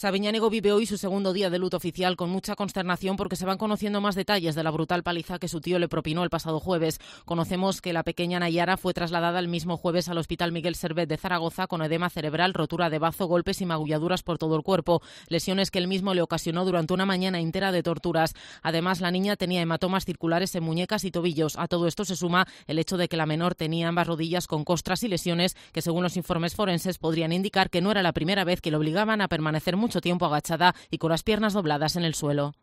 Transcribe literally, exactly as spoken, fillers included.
Sabiñánigo vive hoy su segundo día de luto oficial con mucha consternación porque se van conociendo más detalles de la brutal paliza que su tío le propinó el pasado jueves. Conocemos que la pequeña Nayara fue trasladada el mismo jueves al Hospital Miguel Servet de Zaragoza con edema cerebral, rotura de bazo, golpes y magulladuras por todo el cuerpo, lesiones que él mismo le ocasionó durante una mañana entera de torturas. Además, la niña tenía hematomas circulares en muñecas y tobillos. A todo esto se suma el hecho de que la menor tenía ambas rodillas con costras y lesiones que, según los informes forenses, podrían indicar que no era la primera vez que le obligaban a permanecer mucho tiempo agachada y con las piernas dobladas en el suelo.